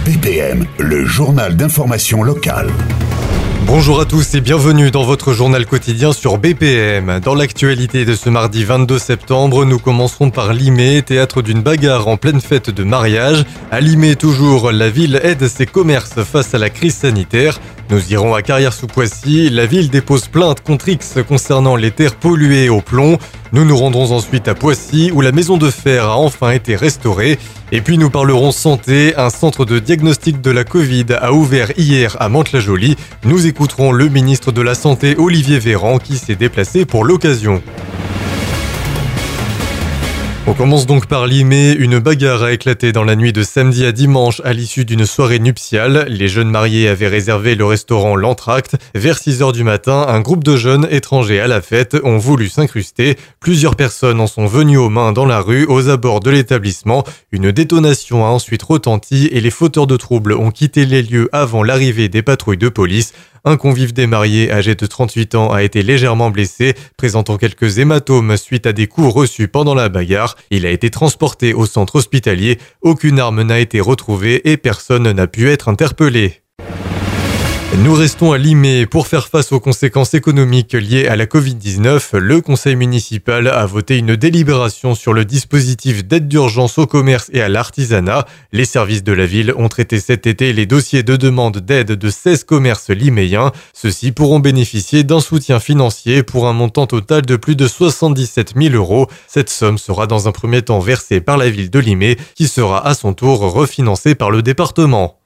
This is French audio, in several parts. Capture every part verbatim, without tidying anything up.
B P M, le journal d'information locale. Bonjour à tous et bienvenue dans votre journal quotidien sur B P M. Dans l'actualité de ce mardi vingt-deux septembre, nous commencerons par Limay, théâtre d'une bagarre en pleine fête de mariage. À Limay toujours, la ville aide ses commerces face à la crise sanitaire. Nous irons à Carrières-sous-Poissy. La ville dépose plainte contre X concernant les terres polluées au plomb. Nous nous rendrons ensuite à Poissy où la maison de fer a enfin été restaurée. Et puis nous parlerons santé. Un centre de diagnostic de la Covid a ouvert hier à Mantes-la-Jolie. Nous écouterons le ministre de la Santé Olivier Véran qui s'est déplacé pour l'occasion. On commence donc par Limay. Une bagarre a éclaté dans la nuit de samedi à dimanche à l'issue d'une soirée nuptiale. Les jeunes mariés avaient réservé le restaurant L'Entracte. Vers six heures du matin, un groupe de jeunes étrangers à la fête ont voulu s'incruster. Plusieurs personnes en sont venues aux mains dans la rue, aux abords de l'établissement. Une détonation a ensuite retenti et les fauteurs de troubles ont quitté les lieux avant l'arrivée des patrouilles de police. Un convive des mariés âgé de trente-huit ans a été légèrement blessé, présentant quelques hématomes suite à des coups reçus pendant la bagarre. Il a été transporté au centre hospitalier. Aucune arme n'a été retrouvée et personne n'a pu être interpellé. Nous restons à Limay. Pour faire face aux conséquences économiques liées à la covid dix-neuf, le conseil municipal a voté une délibération sur le dispositif d'aide d'urgence au commerce et à l'artisanat. Les services de la ville ont traité cet été les dossiers de demande d'aide de seize commerces liméens. Ceux-ci pourront bénéficier d'un soutien financier pour un montant total de plus de soixante-dix-sept mille euros. Cette somme sera dans un premier temps versée par la ville de Limay, qui sera à son tour refinancée par le département.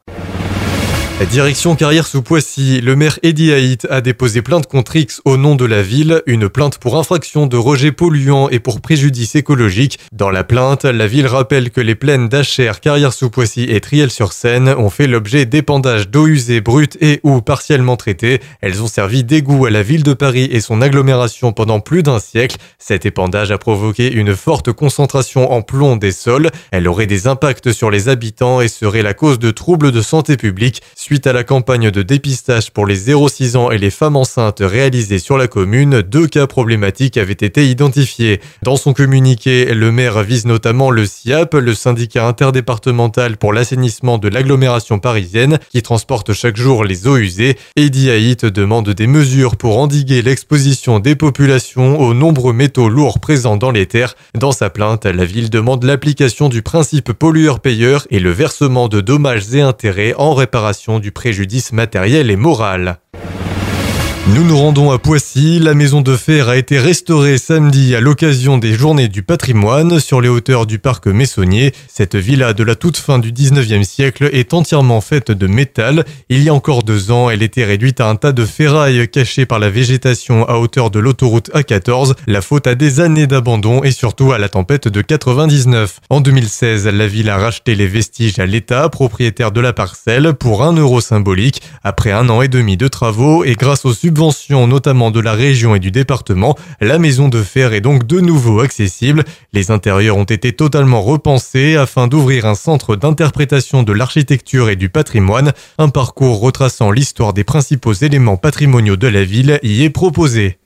Direction Carrières-sous-Poissy, le maire Eddy Haït a déposé plainte contre X au nom de la ville, une plainte pour infraction de rejet polluant et pour préjudice écologique. Dans la plainte, la ville rappelle que les plaines d'Acher, Carrières-sous-Poissy et Triel-sur-Seine ont fait l'objet d'épandages d'eau usée brute et ou partiellement traitée. Elles ont servi d'égout à la ville de Paris et son agglomération pendant plus d'un siècle. Cet épandage a provoqué une forte concentration en plomb des sols. Elle aurait des impacts sur les habitants et serait la cause de troubles de santé publique. Suite à la campagne de dépistage pour les zéro six ans et les femmes enceintes réalisée sur la commune, deux cas problématiques avaient été identifiés. Dans son communiqué, le maire vise notamment le S I A P, le syndicat interdépartemental pour l'assainissement de l'agglomération parisienne, qui transporte chaque jour les eaux usées. Eddy Haït demande des mesures pour endiguer l'exposition des populations aux nombreux métaux lourds présents dans les terres. Dans sa plainte, la ville demande l'application du principe pollueur-payeur et le versement de dommages et intérêts en réparation du préjudice matériel et moral. Nous nous rendons à Poissy. La maison de fer a été restaurée samedi à l'occasion des Journées du patrimoine sur les hauteurs du parc Meissonnier. Cette villa de la toute fin du dix-neuvième siècle est entièrement faite de métal. Il y a encore deux ans, elle était réduite à un tas de ferraille caché par la végétation à hauteur de l'autoroute A quatorze. La faute à des années d'abandon et surtout à la tempête de quatre-vingt-dix-neuf. En deux mille seize, la ville a racheté les vestiges à l'État, propriétaire de la parcelle, pour un euro symbolique. Après un an et demi de travaux et grâce aux subventions notamment de la région et du département, la maison de fer est donc de nouveau accessible. Les intérieurs ont été totalement repensés afin d'ouvrir un centre d'interprétation de l'architecture et du patrimoine. Un parcours retraçant l'histoire des principaux éléments patrimoniaux de la ville y est proposé.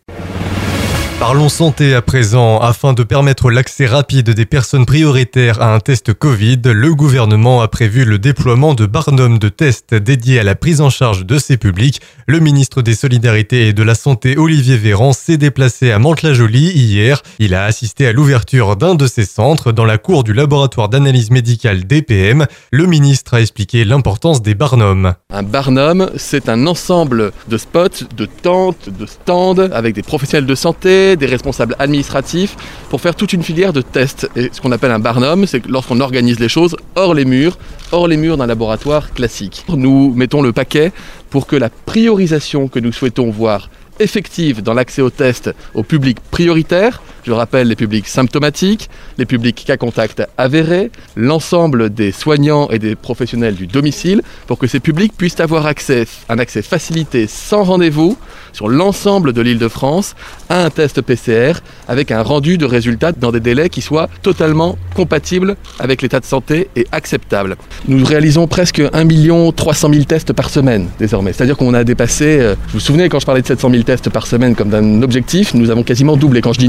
Parlons santé à présent. Afin de permettre l'accès rapide des personnes prioritaires à un test Covid, le gouvernement a prévu le déploiement de barnums de tests dédiés à la prise en charge de ces publics. Le ministre des Solidarités et de la Santé, Olivier Véran, s'est déplacé à Mantes-la-Jolie hier. Il a assisté à l'ouverture d'un de ces centres dans la cour du laboratoire d'analyse médicale D P M. Le ministre a expliqué l'importance des barnums. Un barnum, c'est un ensemble de spots, de tentes, de stands avec des professionnels de santé, des responsables administratifs pour faire toute une filière de tests. Et ce qu'on appelle un barnum, c'est que lorsqu'on organise les choses hors les murs, hors les murs d'un laboratoire classique. Nous mettons le paquet pour que la priorisation que nous souhaitons voir effective dans l'accès aux tests aux publics prioritaires, je rappelle les publics symptomatiques, les publics cas contact avérés, l'ensemble des soignants et des professionnels du domicile, pour que ces publics puissent avoir accès, un accès facilité sans rendez-vous sur l'ensemble de l'Île-de-France à un test P C R avec un rendu de résultats dans des délais qui soient totalement compatibles avec l'état de santé et acceptables. Nous réalisons presque un million trois cent mille tests par semaine désormais, c'est-à-dire qu'on a dépassé, vous vous souvenez quand je parlais de sept cent mille tests par semaine comme d'un objectif, nous avons quasiment doublé. Quand je dis nous, ce sont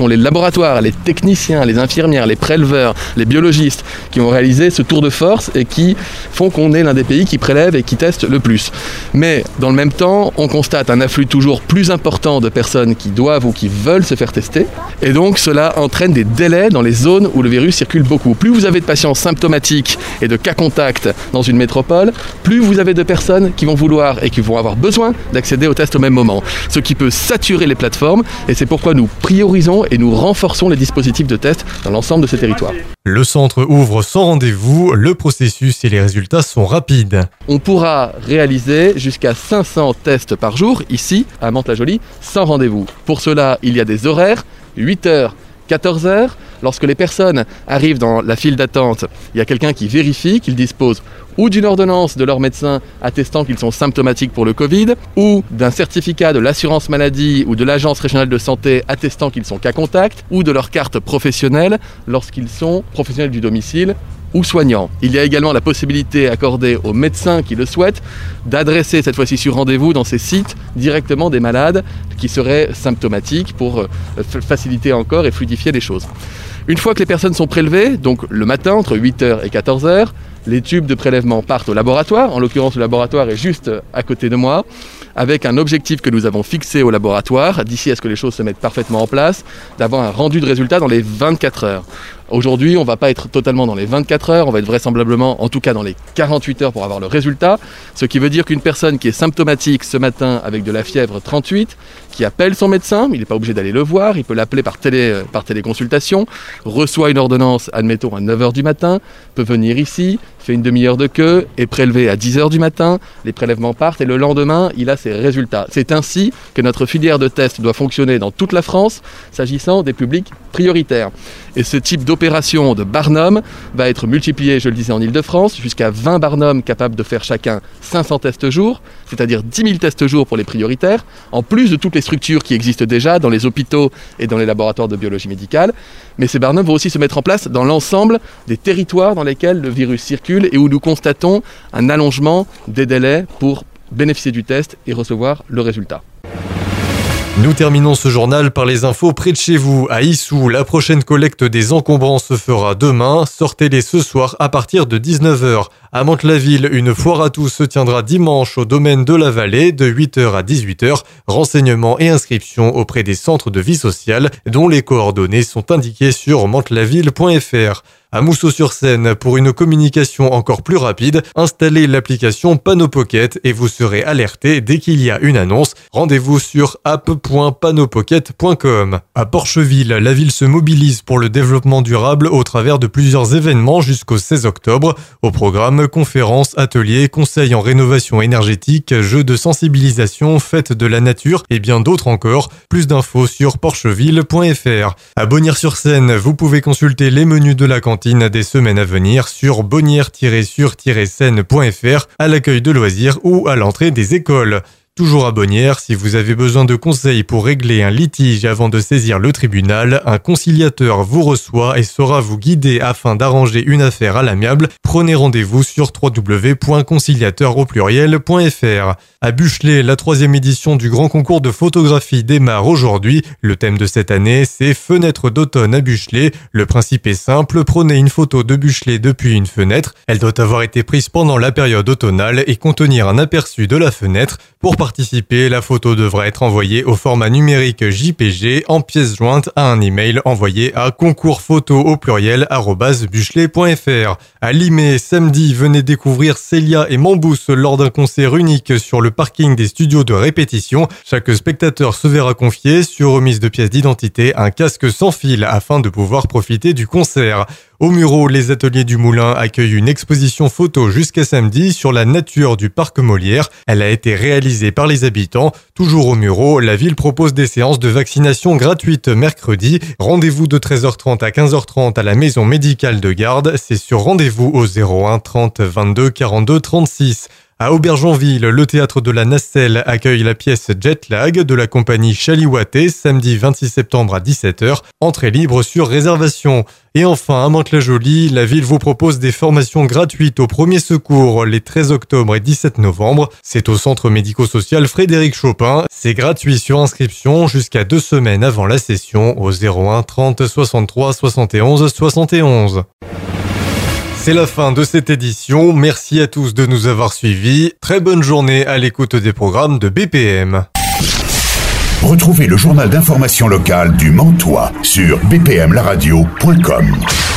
les laboratoires, les techniciens, les infirmières, les préleveurs, les biologistes qui ont réalisé ce tour de force et qui font qu'on est l'un des pays qui prélève et qui teste le plus. Mais dans le même temps, on constate un afflux toujours plus important de personnes qui doivent ou qui veulent se faire tester. Et donc cela entraîne des délais dans les zones où le virus circule beaucoup. Plus vous avez de patients symptomatiques et de cas contacts dans une métropole, plus vous avez de personnes qui vont vouloir et qui vont avoir besoin d'accéder au test au même moment. Ce qui peut saturer les plateformes et c'est pourquoi nous priorisons et nous renforçons les dispositifs de test dans l'ensemble de ces territoires. Le centre ouvre sans rendez-vous, le processus et les résultats sont rapides. On pourra réaliser jusqu'à cinq cents tests par jour ici à Mantes-la-Jolie sans rendez-vous. Pour cela, il y a des horaires, huit heures, quatorze heures. Lorsque les personnes arrivent dans la file d'attente, il y a quelqu'un qui vérifie qu'ils disposent ou d'une ordonnance de leur médecin attestant qu'ils sont symptomatiques pour le Covid, ou d'un certificat de l'assurance maladie ou de l'agence régionale de santé attestant qu'ils sont cas contact, ou de leur carte professionnelle lorsqu'ils sont professionnels du domicile ou soignants. Il y a également la possibilité accordée aux médecins qui le souhaitent d'adresser cette fois-ci sur rendez-vous dans ces sites directement des malades qui seraient symptomatiques pour faciliter encore et fluidifier les choses. Une fois que les personnes sont prélevées, donc le matin entre huit heures et quatorze heures, les tubes de prélèvement partent au laboratoire. En l'occurrence, le laboratoire est juste à côté de moi, avec un objectif que nous avons fixé au laboratoire, d'ici à ce que les choses se mettent parfaitement en place, d'avoir un rendu de résultat dans les vingt-quatre heures. Aujourd'hui, on ne va pas être totalement dans les vingt-quatre heures, on va être vraisemblablement, en tout cas dans les quarante-huit heures pour avoir le résultat, ce qui veut dire qu'une personne qui est symptomatique ce matin avec de la fièvre trente-huit, qui appelle son médecin, il n'est pas obligé d'aller le voir, il peut l'appeler par, télé, par téléconsultation, reçoit une ordonnance, admettons à neuf heures du matin, peut venir ici, fait une demi-heure de queue, est prélevé à dix heures du matin, les prélèvements partent et le lendemain, il a ses résultats. C'est ainsi que notre filière de test doit fonctionner dans toute la France, s'agissant des publics prioritaires. Et ce type d'opération de Barnum va être multiplié, je le disais, en Ile-de-France, jusqu'à vingt Barnum capables de faire chacun cinq cents tests jour, c'est-à-dire dix mille tests jour pour les prioritaires, en plus de toutes les structures qui existent déjà dans les hôpitaux et dans les laboratoires de biologie médicale. Mais ces Barnum vont aussi se mettre en place dans l'ensemble des territoires dans lesquels le virus circule et où nous constatons un allongement des délais pour bénéficier du test et recevoir le résultat. Nous terminons ce journal par les infos près de chez vous. À Issou, la prochaine collecte des encombrants se fera demain. Sortez-les ce soir à partir de dix-neuf heures. À Mantes-la-Ville, une foire à tous se tiendra dimanche au domaine de la Vallée de huit heures à dix-huit heures. Renseignements et inscriptions auprès des centres de vie sociale dont les coordonnées sont indiquées sur mantelaville point f r. À Mousseau-sur-Seine, pour une communication encore plus rapide, installez l'application Panneau Pocket et vous serez alerté dès qu'il y a une annonce. Rendez-vous sur app point panneau pocket point com. À Porcheville, la ville se mobilise pour le développement durable au travers de plusieurs événements jusqu'au seize octobre. Au programme, conférences, ateliers, conseils en rénovation énergétique, jeux de sensibilisation, fêtes de la nature et bien d'autres encore. Plus d'infos sur porcheville point f r. À Bonnières-sur-Seine, vous pouvez consulter les menus de la cantine des semaines à venir sur bonnières tiret sur tiret seine point f r, à l'accueil de loisirs ou à l'entrée des écoles. Toujours à Bonnières, si vous avez besoin de conseils pour régler un litige avant de saisir le tribunal, un conciliateur vous reçoit et saura vous guider afin d'arranger une affaire à l'amiable. Prenez rendez-vous sur w w w point conciliateur au pluriel point f r. À Buchelet, la troisième édition du grand concours de photographie démarre aujourd'hui. Le thème de cette année, c'est Fenêtre d'automne à Buchelet. Le principe est simple, prenez une photo de Buchelet depuis une fenêtre. Elle doit avoir été prise pendant la période automnale et contenir un aperçu de la fenêtre. Pour participer, la photo devra être envoyée au format numérique J P G en pièce jointe à un email envoyé à concoursphoto au pluriel arobase buchelet point f r. À Limay, samedi, venez découvrir Célia et Mambous lors d'un concert unique sur le parking des studios de répétition. Chaque spectateur se verra confier, sur remise de pièces d'identité, un casque sans fil afin de pouvoir profiter du concert. Au Mureau, les ateliers du Moulin accueillent une exposition photo jusqu'à samedi sur la nature du parc Molière. Elle a été réalisée par les habitants. Toujours au Mureau, la ville propose des séances de vaccination gratuites mercredi. Rendez-vous de treize heures trente à quinze heures trente à la maison médicale de garde. C'est sur rendez-vous au zéro un trente vingt-deux quarante-deux trente-six. À Aubergenville, le théâtre de la Nacelle accueille la pièce Jetlag de la compagnie Chaliwaté samedi vingt-six septembre à dix-sept heures, entrée libre sur réservation. Et enfin, à Mantes-la-Jolie, la ville vous propose des formations gratuites au premier secours les treize octobre et dix-sept novembre. C'est au centre médico-social Frédéric Chopin. C'est gratuit sur inscription jusqu'à deux semaines avant la session au zéro un trente soixante-trois soixante et onze soixante et onze. C'est la fin de cette édition. Merci à tous de nous avoir suivis. Très bonne journée à l'écoute des programmes de B P M. Retrouvez le journal d'information locale du Mantois sur b p m la radio point com.